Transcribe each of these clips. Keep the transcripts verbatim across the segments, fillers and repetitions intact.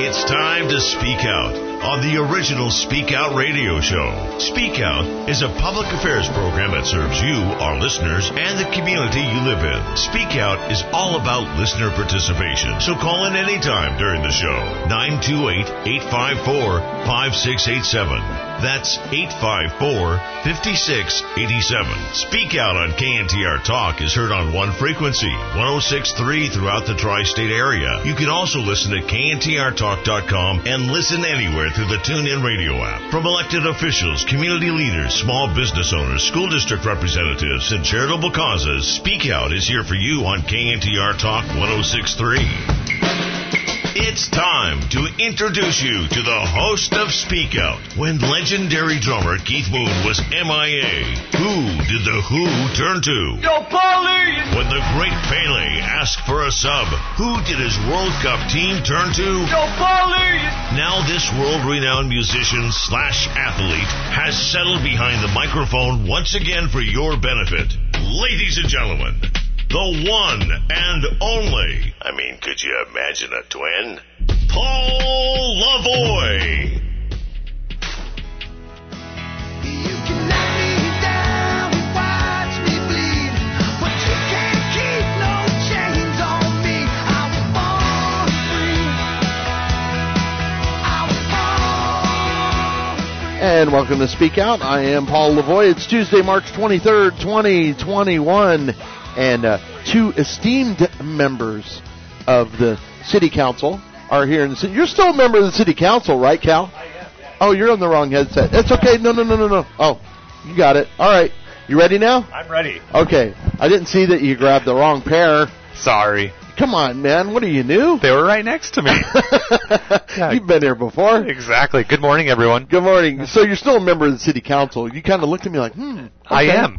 It's time to speak out on the original Speak Out radio show. Speak Out is a public affairs program that serves you, our listeners, and the community you live in. Speak Out is all about listener participation, so call in anytime during the show. nine two eight, eight five four, five six eight seven. That's eight five four, five six eight seven. Speak Out on K N T R Talk is heard on one frequency, one oh six point three throughout the tri-state area. You can also listen to K N T R talk dot com and listen anywhere through the TuneIn radio app. From elected officials, community leaders, small business owners, school district representatives, and charitable causes, Speak Out is here for you on K N T R Talk one oh six point three. It's time to introduce you to the host of Speak Out. When legendary drummer Keith Moon was M I A, who did the Who turn to? Yo, Paulie! When the great Pele asked for a sub, who did his World Cup team turn to? Yo, Paulie! Now this world-renowned musician slash athlete has settled behind the microphone once again for your benefit. Ladies and gentlemen, the one and only, I mean, could you imagine a twin? Paul Lavoie. You can knock me down and watch me bleed, but you can't keep no chains on me. I was born free. I was born free. And welcome to Speak Out. I am Paul Lavoie. It's Tuesday, March twenty-third, twenty twenty-one. And uh, two esteemed members of the City Council are here in the city. You're still a member of the City Council, right, Cal? I am. Oh, you're on the wrong headset. It's okay. No, no, no, no, no. Oh, you got it. All right. You ready now? I'm ready. Okay. I didn't see that you grabbed the wrong pair. Sorry. Come on, man. What are you, new? They were right next to me. Yeah. You've been here before. Exactly. Good morning, everyone. Good morning. So you're still a member of the City Council. You kind of looked at me like, hmm. Okay. I am.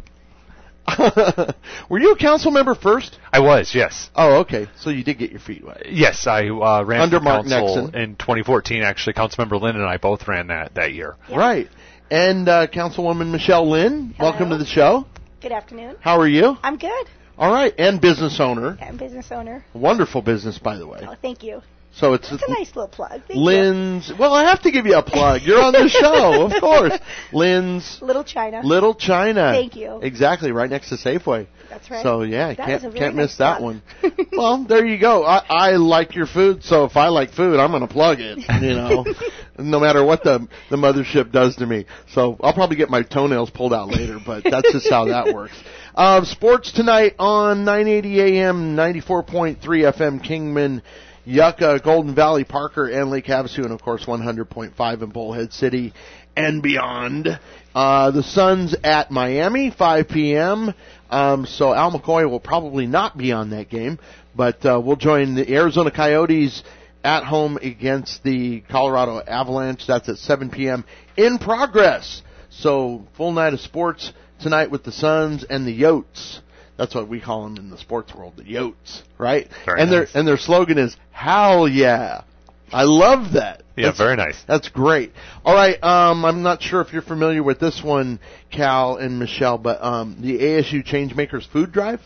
Were you a council member first? I was, yes. Oh, okay. So you did get your feet wet. Yes, I uh, ran Under for Mark council Nexon. in twenty fourteen, actually. Councilmember Lynn and I both ran that, that year. Yeah. Right. And uh, Councilwoman Michelle Lynn, Hello. welcome to the show. Good afternoon. How are you? I'm good. All right. And business owner. I'm a business owner. Wonderful business, by the way. Oh, thank you. So it's That's a nice little plug. Thank Lynn's. You. Well, I have to give you a plug. You're on the show, of course. Lynn's Little China. Little China. Thank you. Exactly, right next to Safeway. That's right. So yeah, That can't was a very can't nice miss that plug. one. Well, there you go. I, I like your food, so if I like food, I'm going to plug it. You know, no matter what the the mothership does to me. So I'll probably get my toenails pulled out later, but that's just how that works. Uh, sports tonight on nine eighty A M, ninety-four point three F M, Kingman, Yucca, Golden Valley, Parker, and Lake Havasu, and of course one hundred point five in Bullhead City and beyond. Uh, the Suns at Miami, five p.m. Um, so Al McCoy will probably not be on that game, but uh, we'll join the Arizona Coyotes at home against the Colorado Avalanche. That's at seven p.m. in progress. So full night of sports tonight with the Suns and the Yotes. That's what we call them in the sports world, the Yotes, right? Very and nice. their and their slogan is "Hell yeah!" I love that. Yeah, That's, very nice. That's great. All right, um, I'm not sure if you're familiar with this one, Cal and Michelle, but um, the A S U Changemakers Food Drive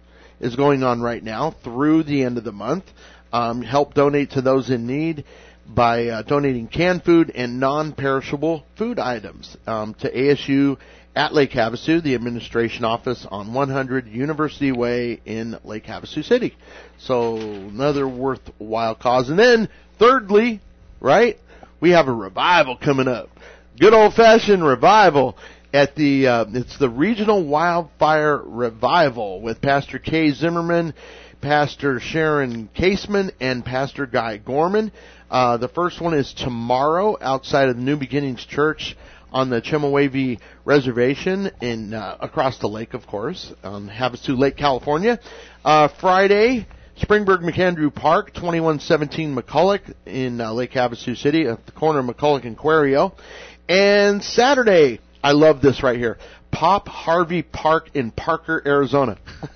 is going on right now through the end of the month. Um, help donate to those in need by uh, donating canned food and non-perishable food items um, to A S U at Lake Havasu, the administration office on one hundred University Way in Lake Havasu City. So another worthwhile cause. And then thirdly, right, we have a revival coming up. Good old-fashioned revival at the, uh, it's the Regional Wildfire Revival with Pastor Kay Zimmerman, Pastor Sharon Caseman, and Pastor Guy Gorman. Uh, the first one is tomorrow outside of the New Beginnings Church on the Chemehuevi Reservation in uh, across the lake, of course, on Havasu Lake, California. Uh, Friday, Springburg McAndrew Park, twenty-one seventeen McCulloch in uh, Lake Havasu City, at the corner of McCulloch and Quarrio. And Saturday, I love this right here, Pop Harvey Park in Parker, Arizona.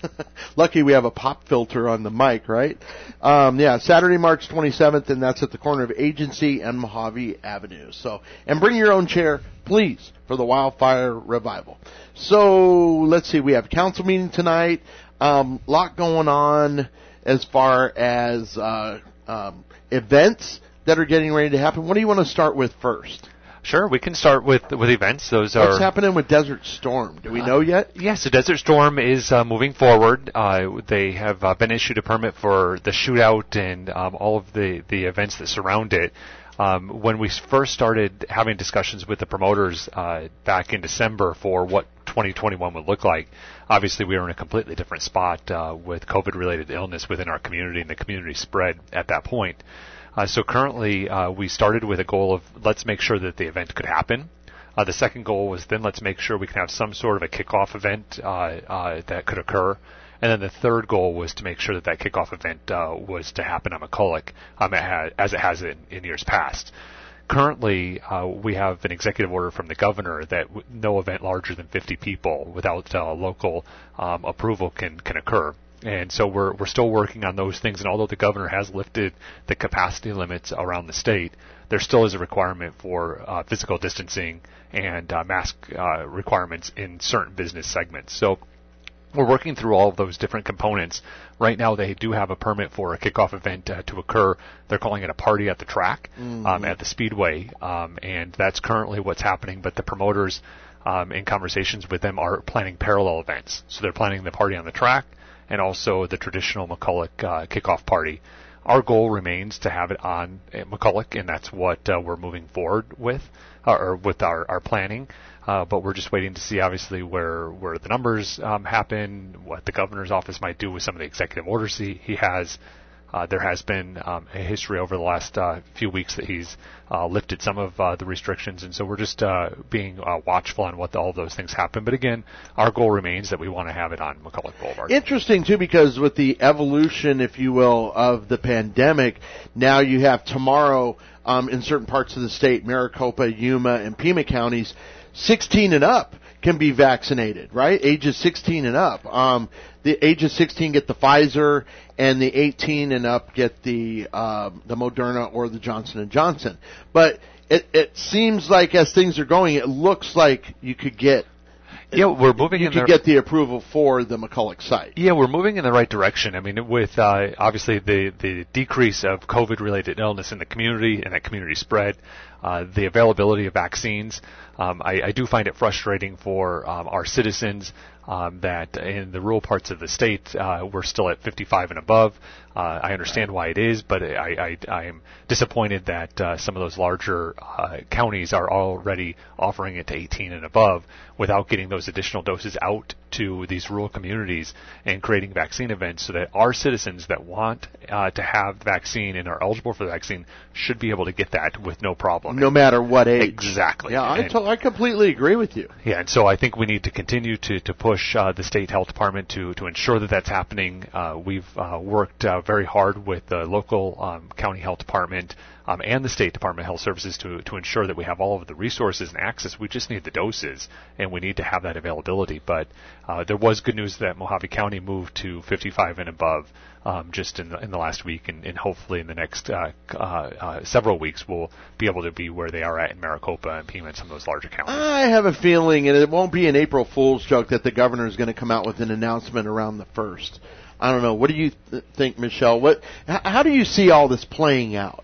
Lucky we have a pop filter on the mic, right? Um, yeah, Saturday, March twenty-seventh, and that's at the corner of Agency and Mojave Avenue. So, and bring your own chair, please, for the Wildfire Revival. So, let's see, we have council meeting tonight. Um, lot going on as far as uh, um, events. that are getting ready to happen. What do you want to start with first? Sure, we can start with with events. Those are What's happening with Desert Storm? Do we know yet? Uh, yes, the Desert Storm is uh, moving forward. Uh, they have uh, been issued a permit for the shootout and um, all of the, the events that surround it. Um, when we first started having discussions with the promoters uh, back in December for what twenty twenty-one would look like, obviously we were in a completely different spot uh, with COVID-related illness within our community and the community spread at that point. Uh, so currently, uh, we started with a goal of let's make sure that the event could happen. Uh, the second goal was then let's make sure we can have some sort of a kickoff event uh, uh, that could occur. And then the third goal was to make sure that that kickoff event uh, was to happen on McCulloch um, it had, as it has in, in years past. Currently, uh, we have an executive order from the governor that w- no event larger than fifty people without uh, local um, approval can, can occur. And so we're we're still working on those things. And although the governor has lifted the capacity limits around the state, there still is a requirement for uh, physical distancing and uh, mask uh, requirements in certain business segments. So we're working through all of those different components. Right now, they do have a permit for a kickoff event uh, to occur. They're calling it a party at the track mm-hmm. um, at the Speedway, um, and that's currently what's happening. But the promoters, um, in conversations with them, are planning parallel events. So they're planning the party on the track and also the traditional McCulloch uh, kickoff party. Our goal remains to have it on McCulloch, and that's what uh, we're moving forward with, uh, or with our, our planning. Uh, but we're just waiting to see, obviously, where where the numbers um, happen, what the governor's office might do with some of the executive orders he, he has. Uh, there has been um, a history over the last uh, few weeks that he's uh, lifted some of uh, the restrictions, and so we're just uh, being uh, watchful on what the, all those things happen. But again, our goal remains that we want to have it on McCulloch Boulevard. Interesting, too, because with the evolution, if you will, of the pandemic, now you have tomorrow um, in certain parts of the state, Maricopa, Yuma, and Pima counties, sixteen and up can be vaccinated, right? Ages sixteen and up. Um, the ages sixteen get the Pfizer, and the eighteen and up get the um, the Moderna or the Johnson and Johnson. But it, it seems like as things are going, it looks like you could get yeah, we're moving. You in could the, get the approval for the McCulloch site. Yeah, we're moving in the right direction. I mean, with uh, obviously the the decrease of COVID-related illness in the community and that community spread, uh, the availability of vaccines. Um, I, I do find it frustrating for um, our citizens um, that in the rural parts of the state uh, we're still at fifty-five and above. Uh, I understand why it is, but I, I, I am disappointed that uh, some of those larger uh, counties are already offering it to eighteen and above without getting those additional doses out to these rural communities and creating vaccine events so that our citizens that want uh, to have the vaccine and are eligible for the vaccine should be able to get that with no problem. No matter what age. Exactly. Yeah, I, and, to- I completely agree with you. Yeah, and so I think we need to continue to, to push uh, the state health department to, to ensure that that's happening. Uh, we've uh, worked uh, very hard with the local um, county health department um, and the State Department of Health Services to to ensure that we have all of the resources and access. We just need the doses, and we need to have that availability. But uh, there was good news that Mojave County moved to fifty-five and above um, just in the, in the last week, and, and hopefully in the next uh, uh, uh, several weeks we'll be able to be where they are at in Maricopa and Pima and some of those larger counties. I have a feeling, and it won't be an April Fool's joke, that the governor is going to come out with an announcement around the first. I don't know. What do you th- think, Michelle? What? H- how do you see all this playing out?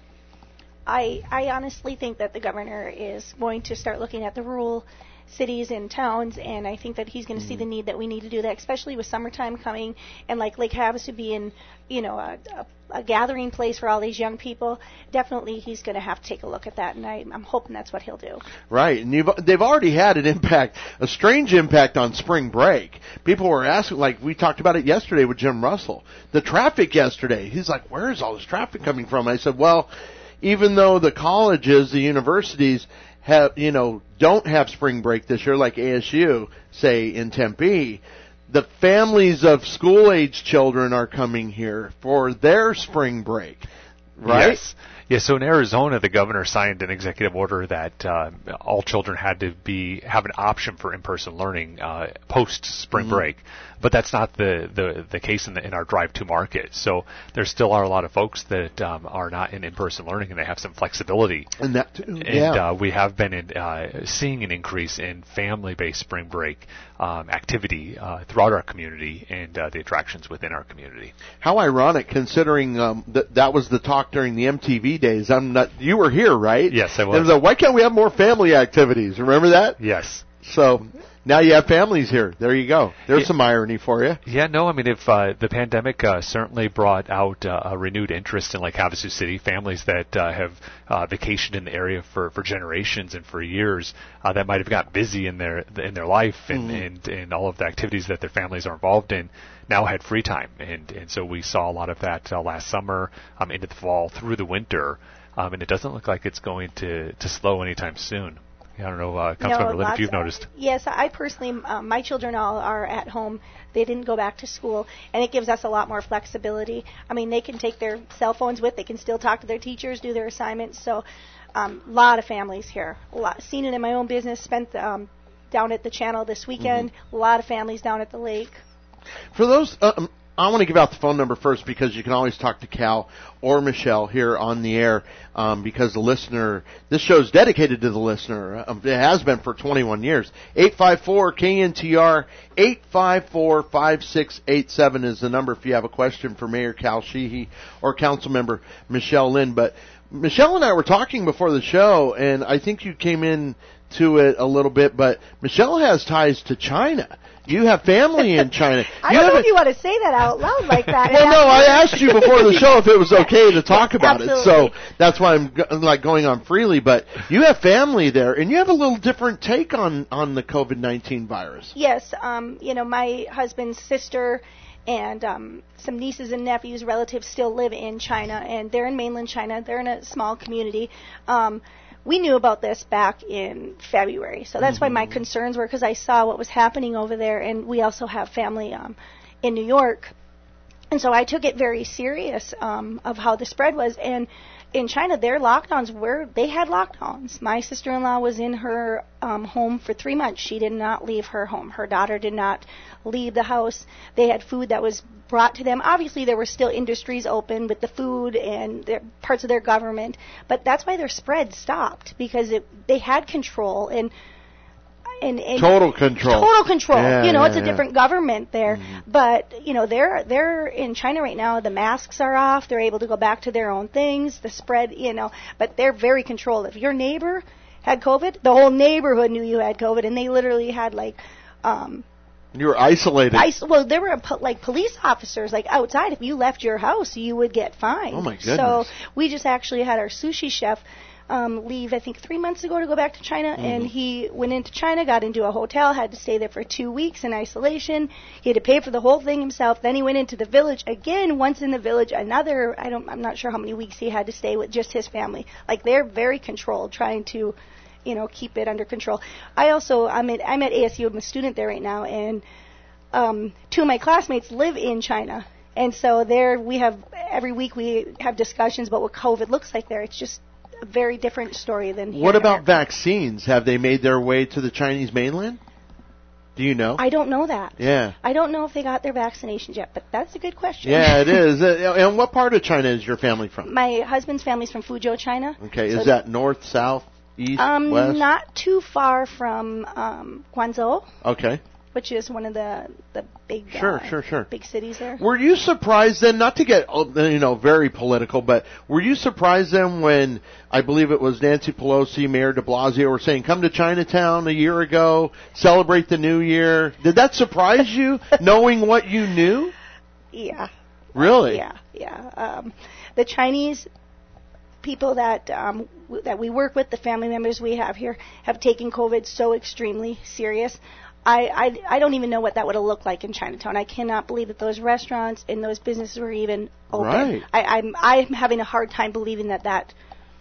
I I honestly think that the governor is going to start looking at the rural cities and towns, and I think that he's going to mm. see the need that we need to do that, especially with summertime coming, and like Lake Havasu being, you know, a, a, a gathering place for all these young people. Definitely, he's going to have to take a look at that, and I, I'm hoping that's what he'll do. Right, and you've, they've already had an impact, a strange impact on spring break. People were asking, like we talked about it yesterday with Jim Russell, the traffic yesterday. He's like, "Where is all this traffic coming from?" I said, "Well, even though the colleges, the universities have, you know, don't have spring break this year, like A S U, say in Tempe, the families of school-age children are coming here for their spring break, right?" Yes. Yeah, so in Arizona, the governor signed an executive order that uh, all children had to be have an option for in-person learning uh, post spring mm-hmm. break. But that's not the, the, the case in, the, in our drive-to market. So there still are a lot of folks that um, are not in in-person learning, and they have some flexibility. And that too, and yeah. uh, we have been in, uh, seeing an increase in family-based spring break um, activity uh, throughout our community and uh, the attractions within our community. How ironic, considering um, that that was the talk during the M T V days. I'm not. You were here, right? Yes, I was. And so why can't we have more family activities? Remember that? Yes. So now you have families here. There you go. There's Yeah. some irony for you. Yeah, no, I mean, if uh, the pandemic uh, certainly brought out uh, a renewed interest in like Havasu City, families that uh, have uh, vacationed in the area for, for generations and for years, uh, that might have got busy in their in their life and, Mhm. and, and all of the activities that their families are involved in, now had free time, and and so we saw a lot of that uh, last summer, um, into the fall, through the winter, um, and it doesn't look like it's going to to slow anytime soon. I don't know, uh, Councilmember Lynn, if lots you've of- noticed. Yes, I personally, um, my children all are at home. They didn't go back to school, and it gives us a lot more flexibility. I mean, they can take their cell phones with. They can still talk to their teachers, do their assignments. So, a um, lot of families here. A lot, seen it in my own business. Spent um, down at the channel this weekend. Mm-hmm. A lot of families down at the lake. For those, uh, um, I want to give out the phone number first because you can always talk to Cal or Michelle here on the air, um, because the listener, this show is dedicated to the listener. Um, it has been for twenty-one years. eight five four K N T R, eight five four, five six eight seven is the number if you have a question for Mayor Cal Sheehy or Councilmember Michelle Lynn. But Michelle and I were talking before the show, and I think you came in to it a little bit, but Michelle has ties to China. You have family in China. I You don't know haven't- if you want to say that out loud like that. well, no, I asked you before the show if it was okay to talk about Absolutely. it, so that's why I'm go- like going on freely. But you have family there, and you have a little different take on on the COVID nineteen virus. Yes, um, you know, my husband's sister and um, some nieces and nephews, relatives still live in China, and they're in mainland China. They're in a small community. Um, we knew about this back in February, so that's why my concerns were, because I saw what was happening over there, and we also have family um, in New York. And so I took it very serious um, of how the spread was. And in China, their lockdowns were, they had lockdowns. My sister-in-law was in her um, home for three months. She did not leave her home. Her daughter did not leave the house. They had food that was brought to them. Obviously, there were still industries open with the food and their, parts of their government. But that's why their spread stopped, because it, they had control. And And, and Total control. Total control. Yeah, you know, yeah, it's a yeah. different government there. But, you know, they're they're in China right now. The masks are off. They're able to go back to their own things. The spread, you know, but they're very controlled. If your neighbor had COVID, the whole neighborhood knew you had COVID, and they literally had like um You were isolated. ice, well, there were po- like police officers like outside. If you left your house, you would get fined. Oh, my goodness. So we just actually had our sushi chef um, leave, I think, three months ago to go back to China, Mm-hmm. and he went into China, got into a hotel, had to stay there for two weeks in isolation. He had to pay for the whole thing himself. Then he went into the village again. Once in the village, another, I don't, I'm not sure how many weeks he had to stay with just his family. Like, they're very controlled, trying to, you know, keep it under control. I also, I'm at, I'm at A S U. I'm a student there right now, and um, two of my classmates live in China. And so there we have, every week we have discussions about what COVID looks like there. It's just a very different story than here What in about America. vaccines? Have they made their way to the Chinese mainland? Do you know? I don't know that. Yeah. I don't know if they got their vaccinations yet, but that's a good question. Yeah, it is. Uh, And what part of China is your family from? My husband's family's from Fuzhou, China. Okay, So is that north, south, east, Um, west? not too far from um, Guangzhou, Okay. which is one of the the big Sure, uh, sure, sure. big cities there. Were you surprised then, not to get, uh, you know, very political, but were you surprised then when, I believe it was Nancy Pelosi, Mayor de Blasio were saying, come to Chinatown a year ago, celebrate the new year? Did that surprise you, knowing what you knew? Yeah. Really? Yeah, yeah. Um, the Chinese people that um, w- that we work with, the family members we have here, have taken COVID so extremely serious. I, I, I don't even know what that would have looked like in Chinatown. I cannot believe that those restaurants and those businesses were even open. Right. I, I'm I'm having a hard time believing that that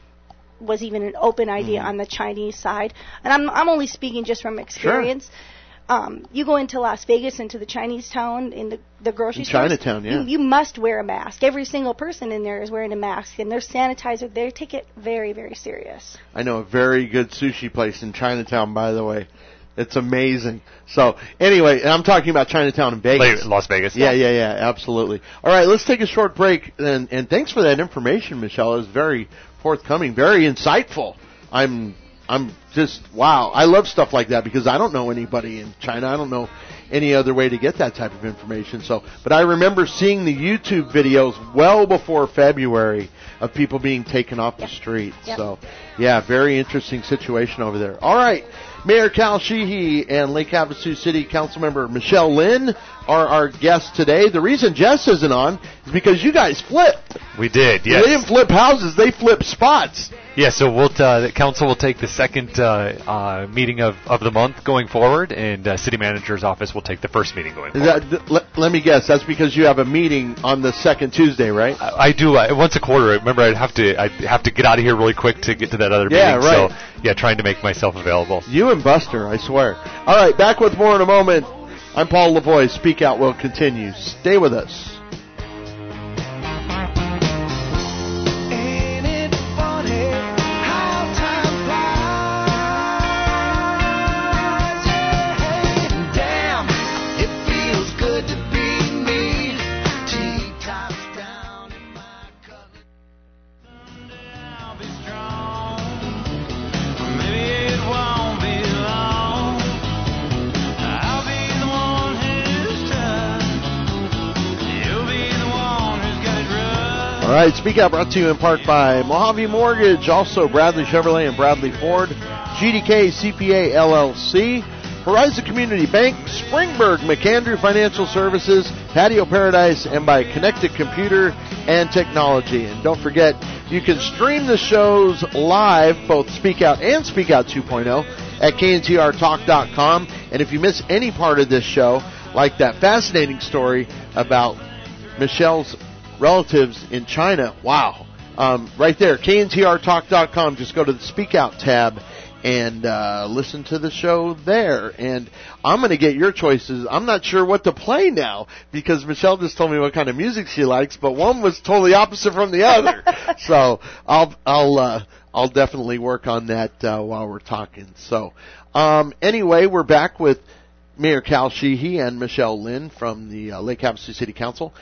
was even an open idea Mm-hmm. on the Chinese side. And I'm I'm only speaking just from experience. Um, you go into Las Vegas, into the Chinese town, in the, the grocery In stores. Chinatown, yeah. You, you must wear a mask. Every single person in there is wearing a mask, and their sanitizer. They take it very, very serious. I know a very good sushi place in Chinatown, by the way. It's amazing. So, anyway, I'm talking about Chinatown in Vegas. Like Las Vegas. Yeah, yeah, yeah, absolutely. All right, let's take a short break, and, and thanks for that information, Michelle. It was very forthcoming, very insightful. I'm, I'm just wow. I love stuff like that because I don't know anybody in China. I don't know any other way to get that type of information. So, but I remember seeing the YouTube videos well before February of people being taken off Yep. the street. Yep. So, yeah, very interesting situation over there. All right, Mayor Cal Sheehy and Lake Havasu City Councilmember Michelle Lynn are our guests today. The reason Jess isn't on is because you guys flipped. We did, yes. They didn't flip houses; they flipped spots. Yeah, so we'll uh, the council will take the second uh, uh, meeting of, of the month going forward, and uh, city manager's office will take the first meeting going Is forward. that, th- let, let me guess. That's because you have a meeting on the second Tuesday, right? I, I do uh, once a quarter. Remember, I'd have to I'd have to get out of here really quick to get to that other Yeah, meeting. right. So yeah, trying to make myself available. You and Buster, I swear. All right, back with more in a moment. I'm Paul Lavoie. Speak Out will continue. Stay with us. Ain't it funny how time flies? Yeah. Damn, it feels good to be me. Tea tops down in my cup. Someday I'll be strong. Maybe it won't be long. I'll be the one who's tough. You'll be the one who's got it rough. All right, Speak Out brought to you in part by Mojave Mortgage, also Bradley Chevrolet and Bradley Ford, G D K C P A L L C, Horizon Community Bank, Springburg, McAndrew Financial Services, Patio Paradise, and by Connected Computer and Technology. And don't forget, you can stream the shows live, both Speak Out and Speak Out two point oh, at K N T R talk dot com. And if you miss any part of this show, like that fascinating story about Michelle's relatives in China, wow. Um, right there, K N T R talk dot com. Just go to the Speak Out tab and uh, listen to the show there. And I'm going to get your choices. I'm not sure what to play now because Michelle just told me what kind of music she likes, but one was totally opposite from the other. So I'll I'll uh, I'll definitely work on that uh, while we're talking. So um, anyway, we're back with Mayor Cal Sheehy and Michelle Lynn from the uh, Lake Havasu City Council.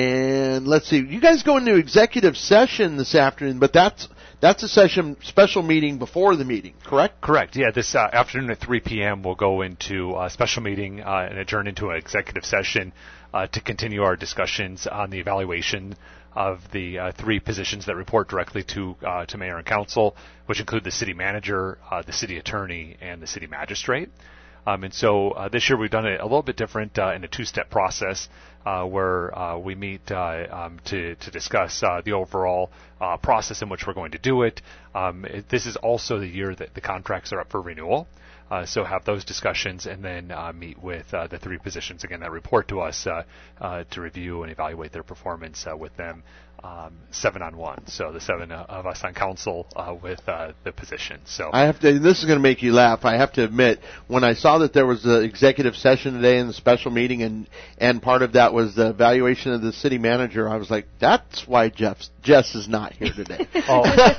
And let's see, you guys go into executive session this afternoon, but that's that's a session special meeting before the meeting, correct? Correct. Yeah, this uh, afternoon at three p.m. we'll go into a special meeting uh, and adjourn into an executive session uh, to continue our discussions on the evaluation of the uh, three positions that report directly to uh, to mayor and council, which include the city manager, uh, the city attorney, and the city magistrate. Um, and so uh, this year we've done it a little bit different uh, in a two-step process uh, where uh, we meet uh, um, to, to discuss uh, the overall uh, process in which we're going to do it. Um, it. This is also the year that the contracts are up for renewal. Uh, so have those discussions and then uh, meet with uh, the three positions, again, that report to us uh, uh, to review and evaluate their performance uh, with them um, seven on one. So the seven uh, of us on council uh, with uh, the position. So I have to. This is going to make you laugh. I have to admit, when I saw that there was an executive session today in the special meeting, and and part of that was the evaluation of the city manager, I was like, that's why Jeff's, Jess is not here today. Oh.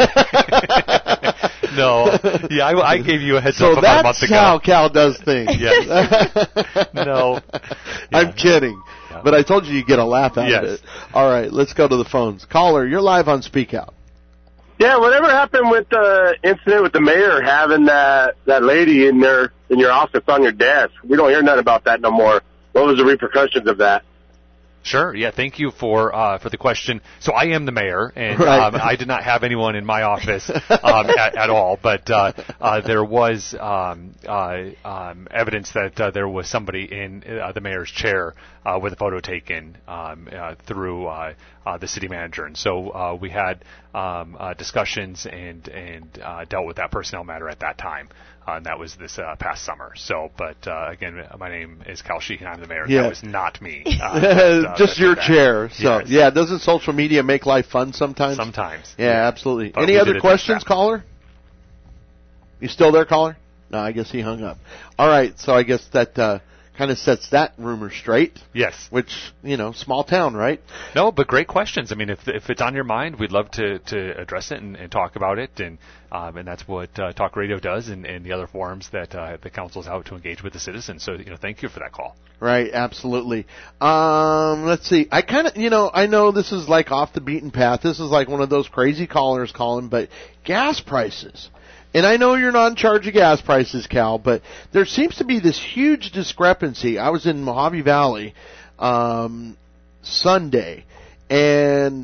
No. Yeah, I, I gave you a heads So up about a month that's ago. how Cal does things. Yes. No. I'm Yeah. kidding. Yeah. But I told you you'd get a laugh out Yes. of it. All right, let's go to the phones. Caller, you're live on Speak Out. Yeah, whatever happened with the incident with the mayor having that that lady in there in your office on your desk? We don't hear nothing about that no more. What was the repercussions of that? Sure. Yeah. Thank you for uh, for the question. So I am the mayor, and Right. um, I did not have anyone in my office um, at, at all. But uh, uh, there was um, uh, um, evidence that uh, there was somebody in uh, the mayor's chair uh, with a photo taken um, uh, through uh, uh, the city manager, and so uh, we had um, uh, discussions and and uh, dealt with that personnel matter at that time. Uh, and that was this uh, past summer. So, but uh, again, my name is Cal Sheehan. I'm the mayor. Yeah. That was not me. Uh, but, uh, Just that your did that. chair. So Yes. yeah, doesn't social media make life fun sometimes? Sometimes. Yeah, absolutely. But Any we other did address questions, that. caller? You still there, caller? No, I guess he hung up. All right, so I guess that uh, kind of sets that rumor straight. Yes. Which, you know, small town, right? No, but great questions. I mean, if if it's on your mind, we'd love to, to address it and, and talk about it, and um, and that's what uh, Talk Radio does, and, and the other forums that uh, the council's out to engage with the citizens. So, you know, thank you for that call. Right, absolutely. Um, let's see. I kind of, you know, I know this is like off the beaten path. This is like one of those crazy callers calling, but gas prices. And I know you're not in charge of gas prices, Cal, but there seems to be this huge discrepancy. I was in Mojave Valley um, Sunday, and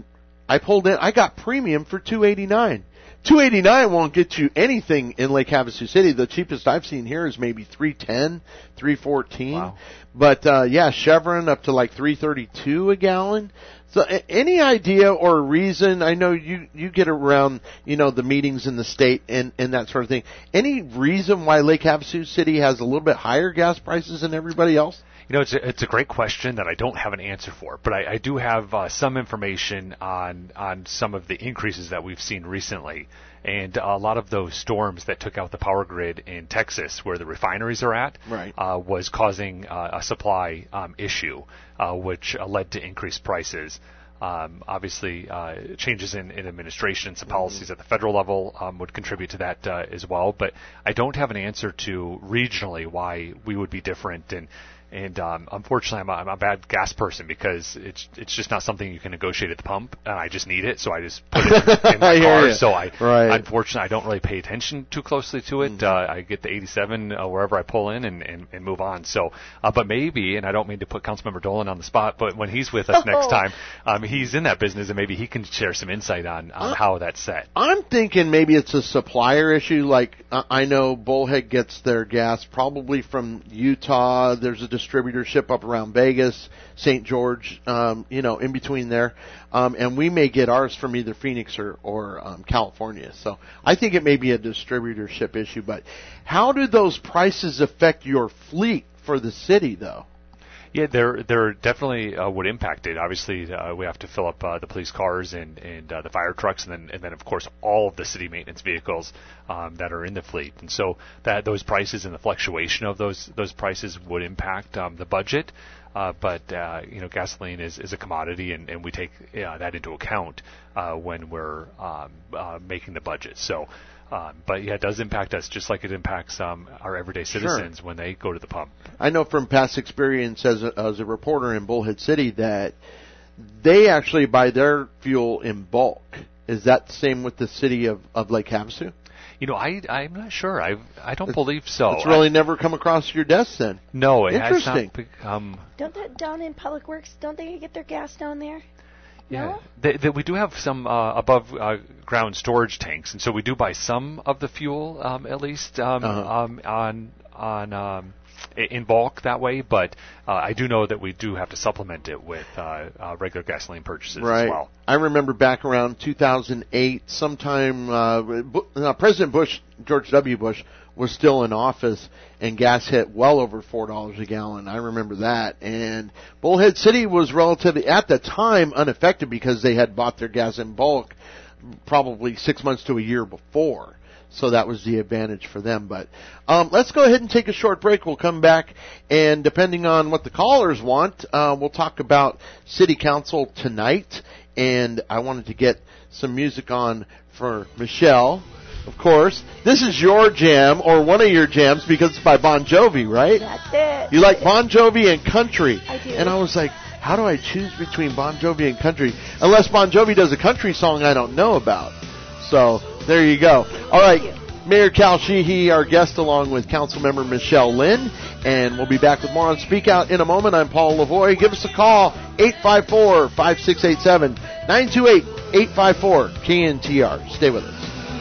I pulled in. I got premium for two eighty-nine. two eighty-nine won't get you anything in Lake Havasu City. The cheapest I've seen here is maybe three ten, three fourteen. Wow. But uh, yeah, Chevron up to like three thirty-two a gallon. So a- any idea or reason? I know you you get around, you know, the meetings in the state and and that sort of thing. Any reason why Lake Havasu City has a little bit higher gas prices than everybody else? You know, it's a, it's a great question that I don't have an answer for, but I, I do have uh, some information on on some of the increases that we've seen recently. And a lot of those storms that took out the power grid in Texas, where the refineries are at, Right. uh, was causing uh, a supply um, issue, uh, which uh, led to increased prices. Um, obviously, uh, changes in, in administration and some policies at the federal level um, would contribute to that uh, as well. But I don't have an answer to regionally why we would be different. And And um, unfortunately, I'm a, I'm a bad gas person because it's it's just not something you can negotiate at the pump, and I just need it, so I just put it in my I hear car. ya. So I, Right. unfortunately, I don't really pay attention too closely to it. Mm-hmm. Uh, I get the eighty-seven uh, wherever I pull in and, and, and move on. So, uh, but maybe, and I don't mean to put Councilmember Dolan on the spot, but when he's with us next Oh. time, um, he's in that business, and maybe he can share some insight on, on Uh, how that's set. I'm thinking maybe it's a supplier issue. Like uh, I know Bullhead gets their gas probably from Utah. There's a distributorship up around Vegas, Saint George, um, you know, in between there. Um, and we may get ours from either Phoenix or, or um, California. So I think it may be a distributorship issue. But how do those prices affect your fleet for the city, though? Yeah, they're they're definitely uh, would impact it. Obviously, uh, we have to fill up uh, the police cars and and uh, the fire trucks, and then and then of course all of the city maintenance vehicles um, that are in the fleet. And so that those prices and the fluctuation of those those prices would impact um, the budget. Uh, but uh, you know, gasoline is, is a commodity, and, and we take uh, that into account uh, when we're um, uh, making the budget. So. Um, but yeah, it does impact us just like it impacts um, our everyday citizens Sure. when they go to the pump. I know from past experience as a, as a reporter in Bullhead City that they actually buy their fuel in bulk. Is that the same with the city of, of Lake Havasu? You know, I I'm not sure. I I don't It's- believe so. It's really I, never come across your desk then. no, it has Interesting. not become. Don't that down in Public Works? Don't they get their gas down there? Yeah, No? they, they, we do have some uh, above uh, ground storage tanks, and so we do buy some of the fuel um, at least um, Uh-huh. um, on on um, i- in bulk that way. But uh, I do know that we do have to supplement it with uh, uh, regular gasoline purchases Right. as well. I remember back around two thousand eight, sometime uh, Bu- uh, President Bush, George W. Bush, was still in office, and gas hit well over four dollars a gallon. I remember that. And Bullhead City was relatively, at the time, unaffected because they had bought their gas in bulk probably six months to a year before. So that was the advantage for them. But um, let's go ahead and take a short break. We'll come back, and depending on what the callers want, uh, we'll talk about City Council tonight. And I wanted to get some music on for Michelle. Of course, this is your jam, or one of your jams, because it's by Bon Jovi, right? That's it. You like Bon Jovi and country. I do. And I was like, how do I choose between Bon Jovi and country? Unless Bon Jovi does a country song I don't know about. So, there you go. All right, Thank Mayor Cal Sheehy, our guest, along with Councilmember Michelle Lynn. And we'll be back with more on Speak Out in a moment. I'm Paul Lavoie. Give us a call, eight five four, five six eight seven, nine two eight, eight five four, K N T R. Stay with us.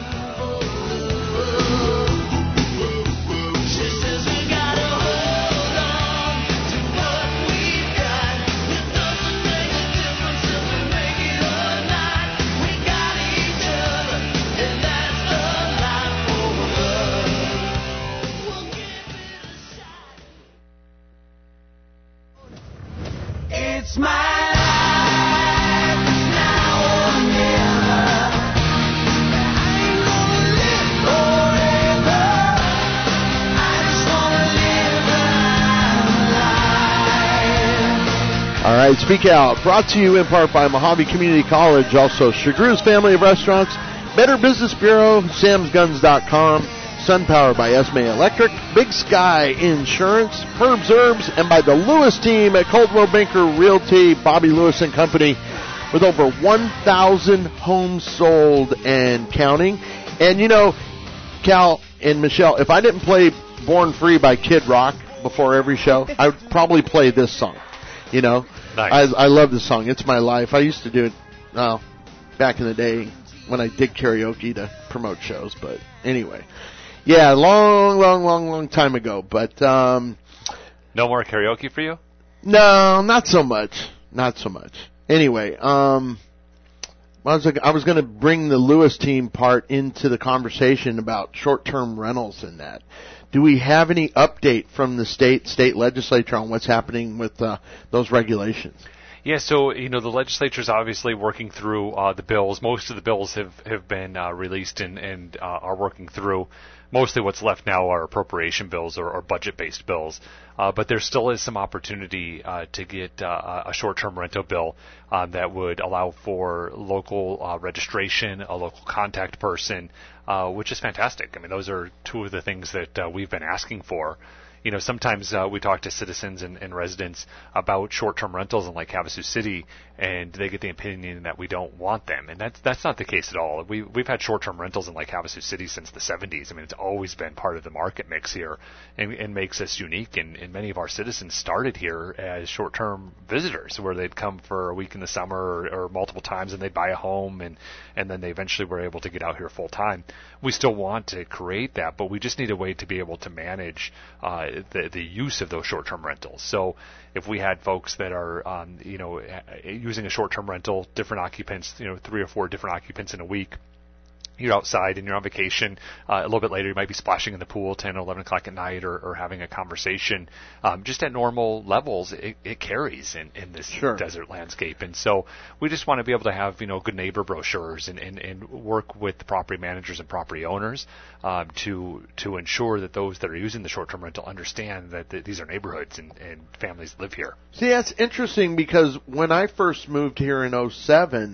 It's my life, it's now or never. I ain't gonna live forever. I just wanna live my life. All right, Speak Out, brought to you in part by Mojave Community College, also Chagru's Family of Restaurants, Better Business Bureau, Sam's Guns dot com, Sun Power by Esme Electric, Big Sky Insurance, Herbs Herbs, and by the Lewis team at Coldwell Banker Realty, Bobby Lewis and Company, with over one thousand homes sold and counting. And you know, Cal and Michelle, if I didn't play Born Free by Kid Rock before every show, I would probably play this song. You know, Nice. I, I love this song. It's my life. I used to do it. Oh, back in the day when I did karaoke to promote shows. But anyway, yeah, long, long, long, long time ago. But um, no more karaoke for you? No, not so much. Not so much. Anyway, um, I was I was going to bring the Lewis team part into the conversation about short-term rentals and that. Do we have any update from the state state legislature on what's happening with uh, those regulations? Yeah, so, you know, the legislature is obviously working through uh, the bills. Most of the bills have, have been uh, released and, and uh, are working through. Mostly what's left now are appropriation bills or, or budget-based bills. Uh, but there still is some opportunity uh, to get uh, a short-term rental bill um, that would allow for local uh, registration, a local contact person, uh, which is fantastic. I mean, those are two of the things that uh, we've been asking for. You know, sometimes uh, we talk to citizens and, and residents about short-term rentals in Lake Havasu City, and they get the opinion that we don't want them, and that's that's not the case at all. We we've had short-term rentals in Lake Havasu City since the seventies. I mean, it's always been part of the market mix here, and, and makes us unique. And, and many of our citizens started here as short-term visitors, where they'd come for a week in the summer or, or multiple times, and they'd buy a home, and and then they eventually were able to get out here full time. We still want to create that, but we just need a way to be able to manage uh, the the use of those short-term rentals. So if we had folks that are, um, you know, using a short-term rental, different occupants, you know, three or four different occupants in a week, you're outside and you're on vacation. Uh, a little bit later, you might be splashing in the pool ten or eleven o'clock at night, or, or having a conversation. Um, just at normal levels, it, it carries in, in this sure. desert landscape. And so we just want to be able to have, you know, good neighbor brochures and, and, and work with the property managers and property owners um, to to ensure that those that are using the short-term rental understand that th- these are neighborhoods and, and families live here. See, that's interesting, because when I first moved here in oh seven,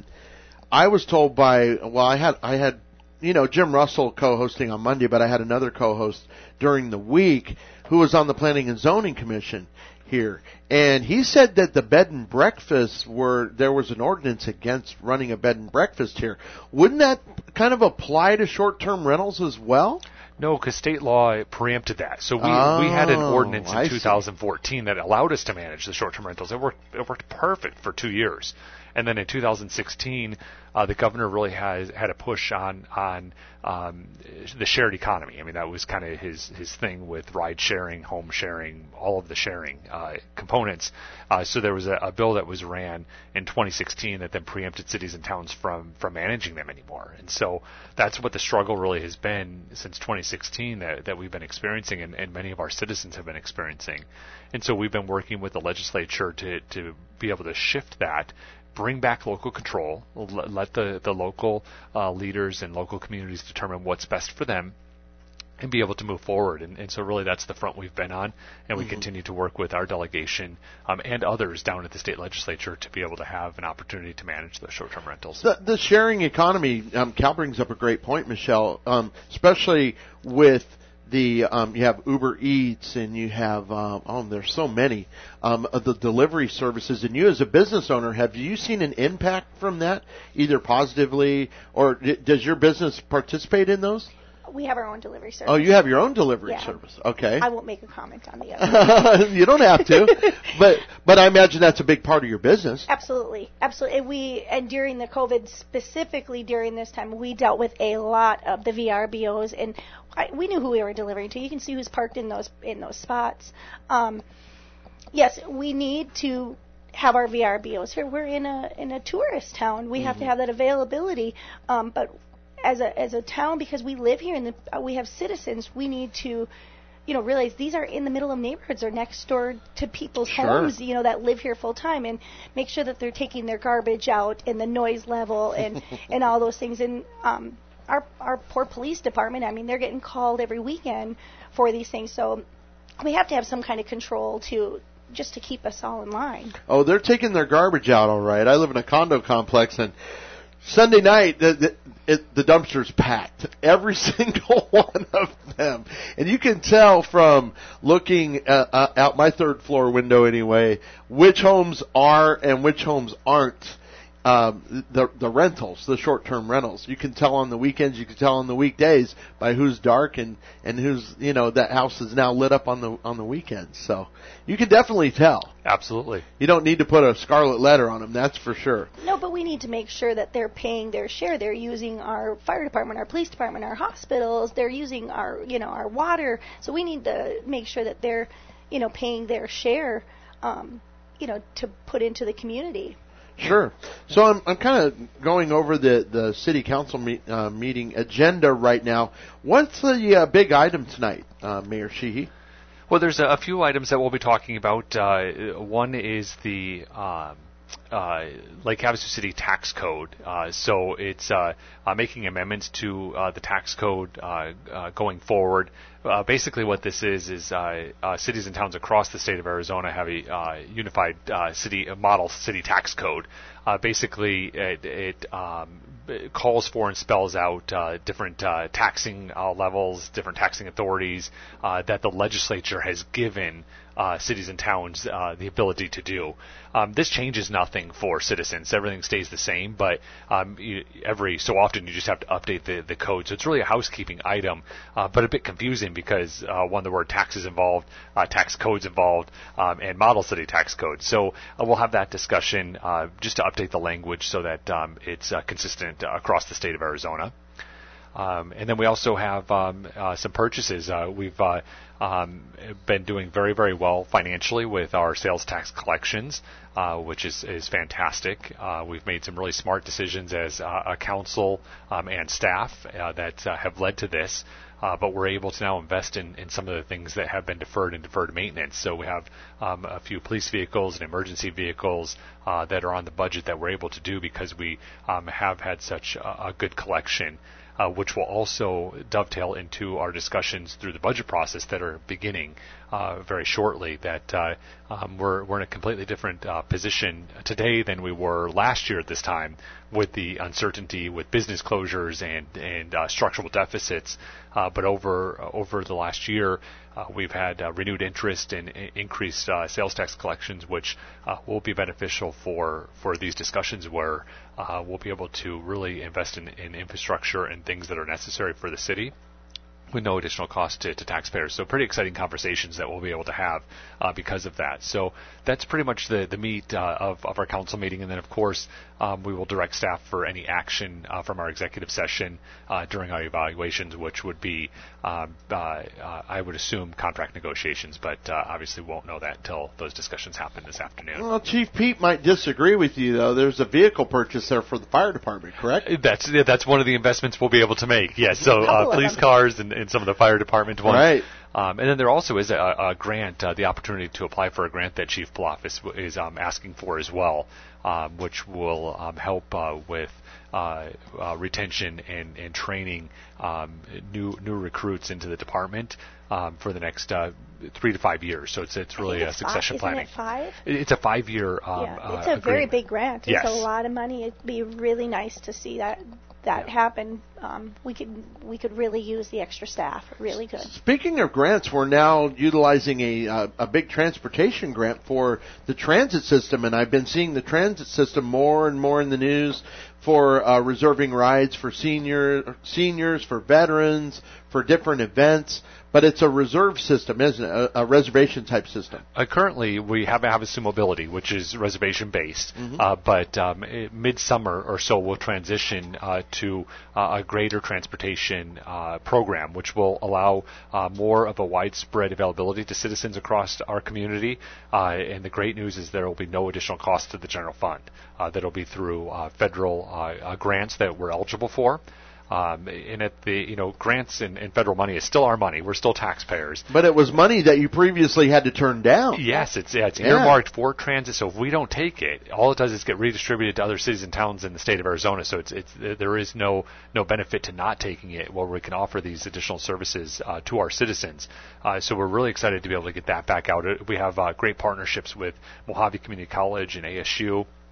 I was told by, well, I had I had you know, Jim Russell co-hosting on Monday, but I had another co-host during the week who was on the Planning and Zoning Commission here. And he said that the bed and breakfasts were, there was an ordinance against running a bed and breakfast here. Wouldn't that kind of apply to short-term rentals as well? No, because state law preempted that. So we oh, we had an ordinance in I two thousand fourteen see. that allowed us to manage the short-term rentals. It worked it worked perfect for two years. And then in two thousand sixteen, uh, the governor really has had a push on on um, the shared economy. I mean, that was kind of his his thing with ride sharing, home sharing, all of the sharing uh, components. Uh, so there was a, a bill that was ran in twenty sixteen that then preempted cities and towns from from managing them anymore. And so that's what the struggle really has been since twenty sixteen that that we've been experiencing, and, and many of our citizens have been experiencing. And so we've been working with the legislature to to be able to shift that. Bring back local control, let the, the local uh, leaders and local communities determine what's best for them, and be able to move forward. And, and so really that's the front we've been on, and we mm-hmm. continue to work with our delegation um, and others down at the state legislature to be able to have an opportunity to manage those short-term rentals. The, the sharing economy, um, Cal brings up a great point, Michelle, um, especially with the um, you have Uber Eats, and you have um, oh, there's so many um, of the delivery services. And you, as a business owner, have you seen an impact from that, either positively, or d- does your business participate in those? We have our own delivery service. Oh, you have your own delivery yeah. service. Okay. I won't make a comment on the other. You don't have to, but but I imagine that's a big part of your business. Absolutely, absolutely. And we and during the COVID, specifically during this time, we dealt with a lot of the V R B Os, and I, we knew who we were delivering to. You can see who's parked in those in those spots. Um, yes, we need to have our V R B Os here. We're in a in a tourist town. We mm-hmm. have to have that availability, um, but. As a as a town, because we live here and uh, we have citizens, we need to, you know, realize these are in the middle of neighborhoods or next door to people's sure. homes, you know, that live here full time, and make sure that they're taking their garbage out and the noise level and and all those things. And um, our our poor police department, I mean, they're getting called every weekend for these things, so we have to have some kind of control to. Just to keep us all in line. Oh, they're taking their garbage out, all right. I live in a condo complex, and Sunday night, the, the, it, the dumpster's packed. Every single one of them. And you can tell from looking uh, uh, out my third floor window anyway, which homes are and which homes aren't um, the the rentals, the short-term rentals. You can tell on the weekends, you can tell on the weekdays by who's dark and, and who's, you know, that house is now lit up on the on the weekends. So you can definitely tell. Absolutely. You don't need to put a scarlet letter on them, that's for sure. No, but we need to make sure that they're paying their share. They're using our fire department, our police department, our hospitals. They're using our, you know, our water. So we need to make sure that they're, you know, paying their share, um, you know, to put into the community. Sure. So I'm I'm kind of going over the the city council meet, uh, meeting agenda right now. What's the uh, big item tonight, uh, Mayor Sheehy? Well, there's a, a few items that we'll be talking about. Uh, one is the um, uh, Lake Havasu City tax code. Uh, so it's uh, uh, making amendments to uh, the tax code uh, uh, going forward. Uh, basically what this is is uh, uh, cities and towns across the state of Arizona have a uh, unified uh, city uh, model city tax code. Uh, basically, it, it, um, it calls for and spells out uh, different uh, taxing uh, levels, different taxing authorities uh, that the legislature has given uh, cities and towns uh, the ability to do. Um, this changes nothing for citizens. Everything stays the same, but um, you, every so often you just have to update the, the code. So it's really a housekeeping item, uh, but a bit confusing because uh, one, the word tax is involved, uh, tax codes involved, um, and model city tax code. So uh, we'll have that discussion uh, just to update the language so that um, it's uh, consistent uh, across the state of Arizona. Um, and then we also have um, uh, some purchases. Uh, we've uh, um, been doing very, very well financially with our sales tax collections, uh, which is, is fantastic. Uh, we've made some really smart decisions as uh, a council um, and staff uh, that uh, have led to this. Uh, but we're able to now invest in, in some of the things that have been deferred and deferred maintenance. So we have um, a few police vehicles and emergency vehicles uh, that are on the budget that we're able to do because we um, have had such a, a good collection. Uh, which will also dovetail into our discussions through the budget process that are beginning uh, very shortly. That uh, um, we're we're in a completely different uh, position today than we were last year at this time, with the uncertainty with business closures and and uh, structural deficits. Uh, but over uh, over the last year, uh, we've had uh, renewed interest and in, increased uh, sales tax collections, which uh, will be beneficial for for these discussions where uh, we'll be able to really invest in, in infrastructure and things that are necessary for the city with no additional cost to, to taxpayers. So pretty exciting conversations that we'll be able to have uh, because of that. So that's pretty much the, the meat uh, of, of our council meeting. And then, of course, um, we will direct staff for any action uh, from our executive session uh, during our evaluations, which would be, um, uh, uh, I would assume, contract negotiations. But uh, obviously won't know that until those discussions happen this afternoon. Well, Chief Pete might disagree with you, though. There's a vehicle purchase there for the fire department, correct? That's yeah, that's one of the investments we'll be able to make. Yes, so uh, police cars and in some of the fire department ones. Right. Um, and then there also is a, a grant, uh, the opportunity to apply for a grant that Chief Palafis is um, asking for as well, um, which will um, help uh, with uh, uh, retention and, and training um, new new recruits into the department um, for the next uh, three to five years. So it's it's really a succession five. planning. Isn't it five? It's a five-year. Um, yeah, it's uh, a very agreement. big grant. Yes. It's a lot of money. It'd be really nice to see that. that happen. Um, we could we could really use the extra staff. Really good. Speaking of grants, we're now utilizing a uh, a big transportation grant for the transit system, and I've been seeing the transit system more and more in the news for uh, reserving rides for senior seniors, for veterans, for different events. But it's a reserve system, isn't it? A, a reservation type system. Uh, currently, we have Havasu Mobility, which is reservation based. Mm-hmm. Uh, but um, midsummer or so, we'll transition uh, to uh, a greater transportation uh, program, which will allow uh, more of a widespread availability to citizens across our community. Uh, and the great news is there will be no additional cost to the general fund. Uh, that'll be through uh, federal uh, uh, grants that we're eligible for. Um, and at the, you know, grants and, and federal money is still our money. We're still taxpayers. But it was money that you previously had to turn down. Yes, it's yeah, it's yeah. earmarked for transit. So if we don't take it, all it does is get redistributed to other cities and towns in the state of Arizona. So it's it's there is no no benefit to not taking it, where we can offer these additional services uh, to our citizens. Uh, so we're really excited to be able to get that back out. We have uh, great partnerships with Mojave Community College and A S U.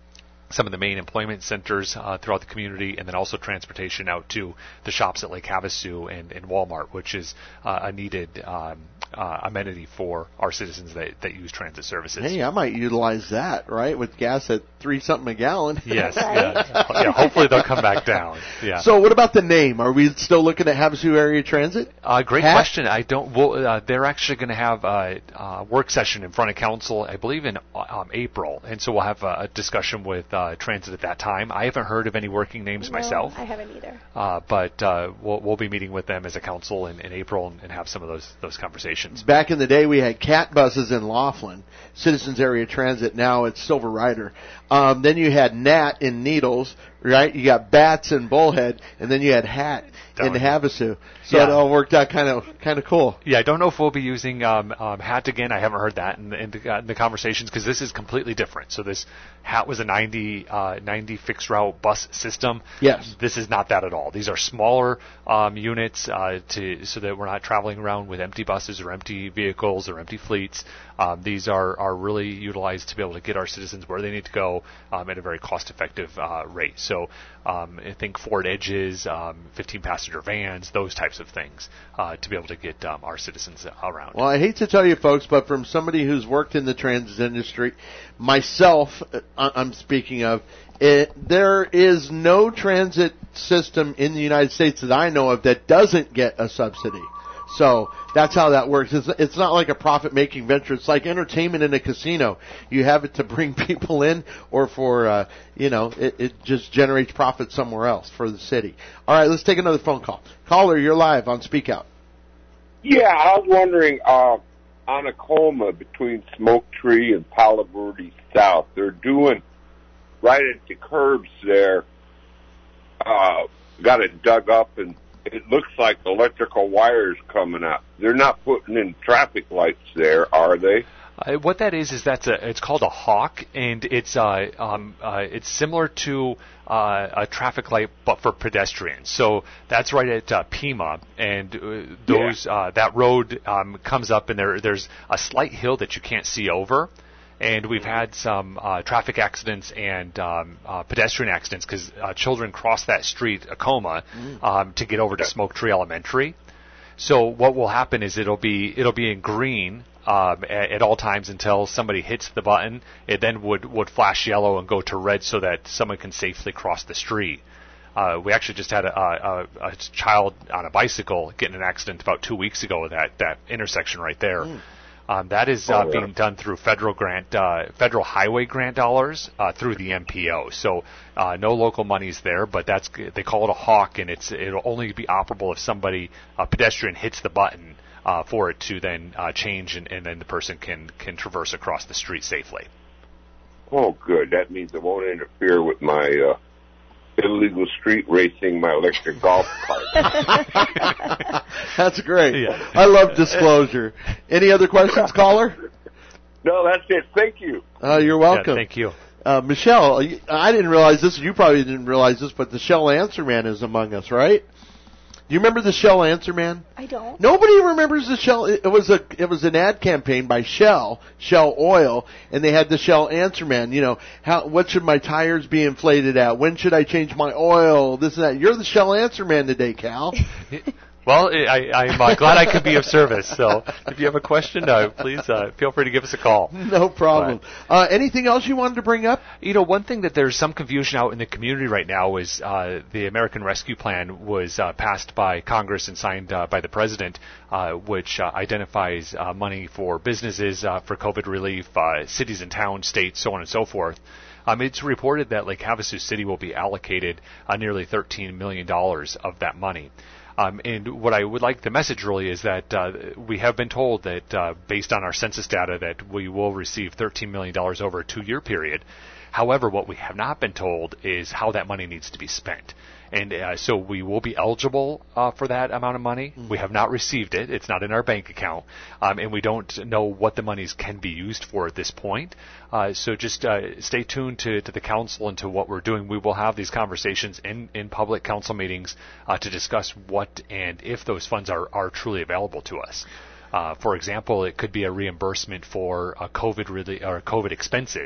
some of the main employment centers uh, throughout the community, and then also transportation out to the shops at Lake Havasu and, and Walmart, which is uh, a needed um, uh, amenity for our citizens that, that use transit services. Hey, I might utilize that, right, with gas at three something a gallon. Yes, yeah. yeah. Hopefully they'll come back down. Yeah. So, what about the name? Are we still looking at Havasu Area Transit? Uh, great Hat? question. I don't. Well, uh, they're actually going to have a, a work session in front of council, I believe, in um, April, and so we'll have a, a discussion with uh, transit at that time. I haven't heard of any working names No, myself. I haven't either. Uh, but uh, we'll, we'll be meeting with them as a council in, in April and, and have some of those those conversations. Back in the day, we had cat buses in Laughlin, Citizens Area Transit. Now it's Silver Rider. Um, then you had Nat in Needles, right? You got Bats in Bullhead, and then you had Hat in Havasu. So Yeah. it all worked out kind of kind of cool. Yeah, I don't know if we'll be using um, um, Hat again. I haven't heard that in the, in the, uh, in the conversations because this is completely different. So this Hat was a ninety, uh, ninety fixed route bus system. Yes. This is not that at all. These are smaller um, units uh, to so that we're not traveling around with empty buses or empty vehicles or empty fleets. Um, these are, are really utilized to be able to get our citizens where they need to go um, at a very cost-effective uh, rate. So um, I think Ford Edges, um, fifteen-passenger vans, those types of things uh, to be able to get um, our citizens around. Well, I hate to tell you, folks, but from somebody who's worked in the transit industry, myself, uh, I'm speaking of, it, there is no transit system in the United States that I know of that doesn't get a subsidy. So that's how that works. It's, it's not like a profit-making venture. It's like entertainment in a casino. You have it to bring people in, or for uh, you know, it, it just generates profit somewhere else for the city. All right, let's take another phone call. Caller, you're live on Speak Out. Yeah, I was wondering, uh, on Acoma between Smoke Tree and Palo Verde South, they're doing right at the curbs there, uh, got it dug up, and it looks like electrical wires coming up. They're not putting in traffic lights there, are they? Uh, what that is is that's a it's called a hawk, and it's uh um uh it's similar to uh, a traffic light but for pedestrians. So that's right at uh, Pima, and uh, those yeah. uh, that road um, comes up, and there there's a slight hill that you can't see over. And we've had some uh, traffic accidents and um, uh, pedestrian accidents because uh, children cross that street, Acoma, mm. um, to get over to Smoke Tree Elementary. So what will happen is it'll be it'll be in green um, at, at all times until somebody hits the button. It then would, would flash yellow and go to red so that someone can safely cross the street. Uh, we actually just had a, a, a child on a bicycle get in an accident about two weeks ago at that, that intersection right there. Mm. Um, that is uh, oh, yeah. being done through federal grant, uh, federal highway grant dollars uh, through the M P O. So uh, no local monies there, but that's they call it a hawk, and it's it'll only be operable if somebody, a pedestrian, hits the button uh, for it to then uh, change, and, and then the person can can traverse across the street safely. Oh, good. That means it won't interfere with my uh, illegal street racing, my electric golf cart. That's great. Yeah. I love disclosure. Any other questions, caller? No, that's it. Thank you. Uh, you're welcome. Yeah, thank you. Uh, Michelle, I didn't realize this. You probably didn't realize this, but the Shell Answer Man is among us, right? Do you remember the Shell Answer Man? I don't. Nobody remembers the Shell. It was a it was an ad campaign by Shell, Shell Oil, and they had the Shell Answer Man. You know, how what should my tires be inflated at? When should I change my oil? This and that. You're the Shell Answer Man today, Cal. Well, I, I'm uh, glad I could be of service. So if you have a question, uh, please uh, feel free to give us a call. No problem. Uh, anything else you wanted to bring up? You know, one thing that there's some confusion out in the community right now is uh, the American Rescue Plan was uh, passed by Congress and signed uh, by the President, uh, which uh, identifies uh, money for businesses, uh, for COVID relief, uh, cities and towns, states, so on and so forth. Um, it's reported that Lake Havasu City will be allocated uh, nearly thirteen million dollars of that money. Um, and what I would like the message really is that uh, we have been told that uh, based on our census data that we will receive thirteen million dollars over a two-year period. However, what we have not been told is how that money needs to be spent. And uh, so we will be eligible uh, for that amount of money. Mm-hmm. We have not received it. It's not in our bank account. Um, and we don't know what the monies can be used for at this point. Uh, so just uh, stay tuned to, to the council and to what we're doing. We will have these conversations in, in public council meetings uh, to discuss what and if those funds are, are truly available to us. Uh, for example, it could be a reimbursement for uh, COVID really, or COVID expenses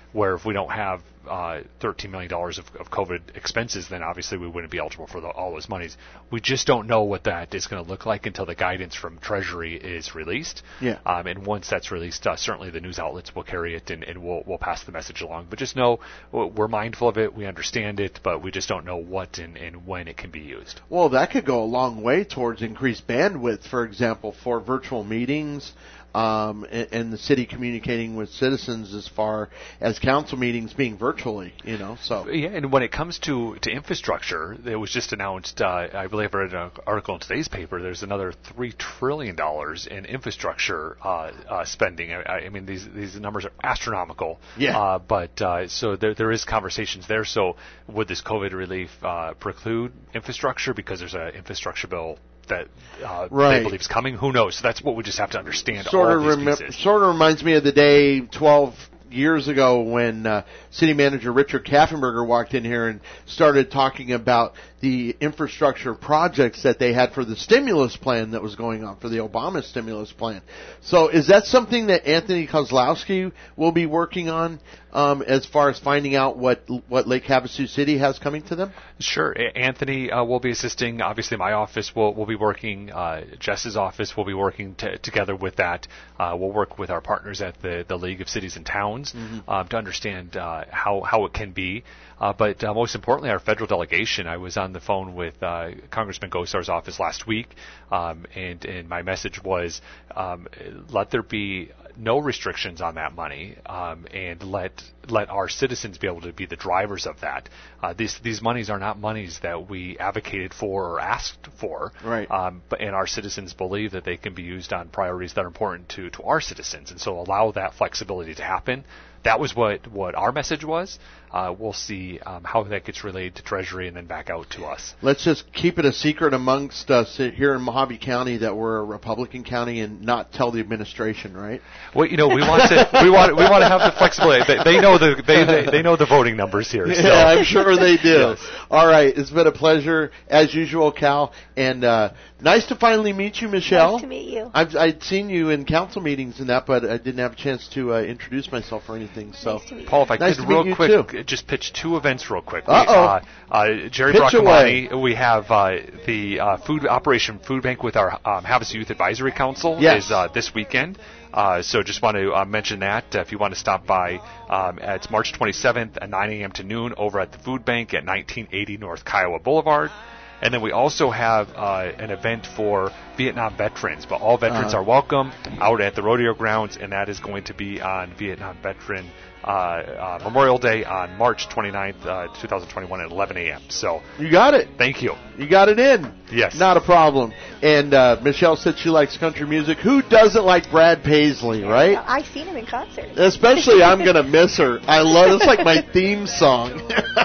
where if we don't have uh, thirteen million dollars of, of COVID expenses, then obviously we wouldn't be eligible for the, all those monies. We just don't know what that is going to look like until the guidance from Treasury is released. Yeah. Um, and once that's released, uh, certainly the news outlets will carry it and, and we'll, we'll pass the message along. But just know we're mindful of it, we understand it, but we just don't know what and, and when it can be used. Well, that could go a long way towards increased bandwidth, for example, for virtual meetings. Um, and, and the city communicating with citizens as far as council meetings being virtually, you know. So yeah, and when it comes to, to infrastructure, it was just announced. Uh, I believe I read an article in today's paper. There's another three trillion dollars in infrastructure uh, uh, spending. I, I mean, these these numbers are astronomical. Yeah. Uh, but uh, so there there is conversations there. So would this COVID relief uh, preclude infrastructure because there's an infrastructure bill that uh, right. they believe is coming? Who knows? So that's what we just have to understand. Sort all of, these rem- pieces. sort of reminds me of the day twelve years ago when uh, City Manager Richard Kaffenberger walked in here and started talking about the infrastructure projects that they had for the stimulus plan that was going on, for the Obama stimulus plan. So is that something that Anthony Kozlowski will be working on um, as far as finding out what what Lake Havasu City has coming to them? Sure. A- Anthony uh, will be assisting. Obviously, my office will, will be working. Uh, Jess's office will be working t- together with that. Uh, we'll work with our partners at the, the League of Cities and Towns mm-hmm. uh, to understand uh, how, how it can be. Uh, but uh, most importantly, our federal delegation. I was on the phone with uh, Congressman Gosar's office last week, um, and, and my message was um, let there be no restrictions on that money, um, and let let our citizens be able to be the drivers of that. Uh, these these monies are not monies that we advocated for or asked for, right? Um, but and our citizens believe that they can be used on priorities that are important to to our citizens, and so allow that flexibility to happen. That was what, what our message was. Uh, we'll see um, how that gets relayed to Treasury and then back out to us. Let's just keep it a secret amongst us here in Mojave County that we're a Republican county and not tell the administration, right? Well, you know, we want to we want we want to have the flexibility. They, they know the they, they they know the voting numbers here. So. Yeah, I'm sure they do. Yes. All right, it's been a pleasure as usual, Cal, and uh, nice to finally meet you, Michelle. Nice to meet you. I've I'd seen you in council meetings and that, but I didn't have a chance to uh, introduce myself or anything. So, nice to meet you. Paul, if I nice could to real meet you quick too. just pitch two events real quick. Uh-oh. Uh, uh, Jerry Pitch Bracamani, away. we have uh, the uh, food Operation Food Bank with our um, Havasu Youth Advisory Council Yes. is uh, this weekend. Uh, so just want to uh, mention that uh, if you want to stop by, um, it's March twenty-seventh at nine a.m. to noon over at the Food Bank at nineteen eighty North Kiowa Boulevard. And then we also have uh, an event for Vietnam veterans, but all veterans Uh-huh. are welcome out at the rodeo grounds, and that is going to be on Vietnam Veteran uh, uh, Memorial Day on March twenty-ninth, uh, twenty twenty-one at eleven a.m. So You got it. thank you. You got it in. Yes. Not a problem. And uh, Michelle said she likes country music. Who doesn't like Brad Paisley, right? I've seen him in concert. Especially I'm going to miss her. I love it's like my theme song.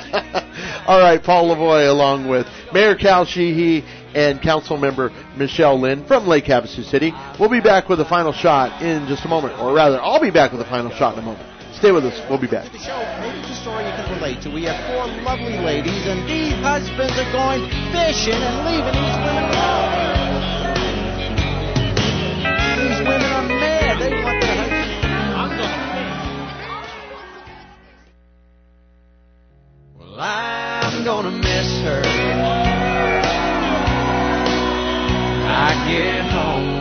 All right, Paul Lavoie along with Mayor Cal Sheehy and Council Member Michelle Lynn from Lake Havasu City. We'll be back with a final shot in just a moment. Or rather, I'll be back with a final shot in a moment. Stay with us. We'll be back. The show, maybe it's a story you can relate to. We have four lovely ladies, and these husbands are going fishing and leaving these women alone. These women are mad. They want their husbands. Well, I'm gonna miss her. I get home.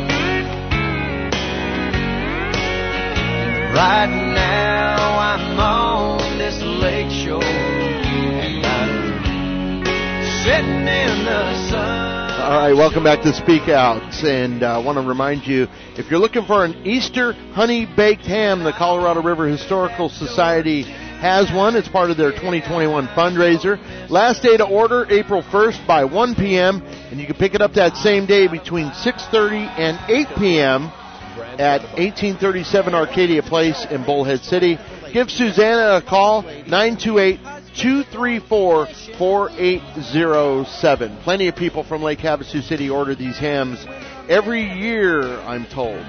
Right now I'm on this lake shore, and I'm sitting in the sun. All right, welcome back to Speak Out. And I uh, want to remind you, if you're looking for an Easter honey baked ham, the Colorado River Historical Society has one. It's part of their twenty twenty-one fundraiser. Last day to order, April first by one p.m., and you can pick it up that same day between six thirty and eight p.m. at eighteen thirty-seven Arcadia Place in Bullhead City. Give Susanna a call, nine two eight, two three four, four eight zero seven. Plenty of people from Lake Havasu City order these hams every year, I'm told.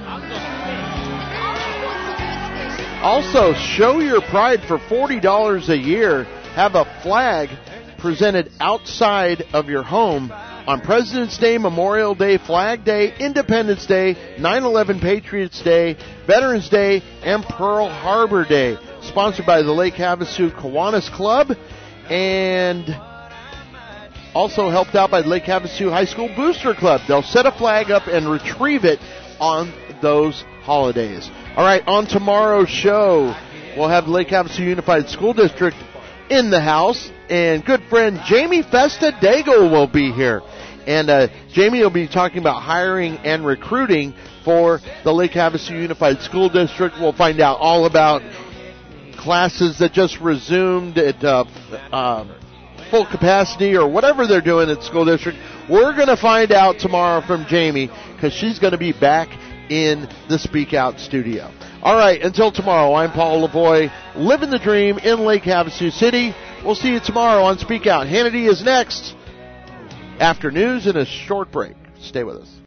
Also, show your pride for forty dollars a year. Have a flag presented outside of your home on President's Day, Memorial Day, Flag Day, Independence Day, nine eleven Patriots Day, Veterans Day, and Pearl Harbor Day. sponsored by the Lake Havasu Kiwanis Club, and also helped out by the Lake Havasu High School Booster Club. They'll set a flag up and retrieve it on those holidays. All right, on tomorrow's show, we'll have Lake Havasu Unified School District in the house, and good friend Jamie Festa-Daigle will be here. And uh, Jamie will be talking about hiring and recruiting for the Lake Havasu Unified School District. We'll find out all about classes that just resumed at uh, uh, full capacity or whatever they're doing at the school district. We're going to find out tomorrow from Jamie because she's going to be back in the Speak Out studio. All right, until tomorrow, I'm Paul Lavoie, living the dream in Lake Havasu City. We'll see you tomorrow on Speak Out. Hannity is next after news and a short break. Stay with us.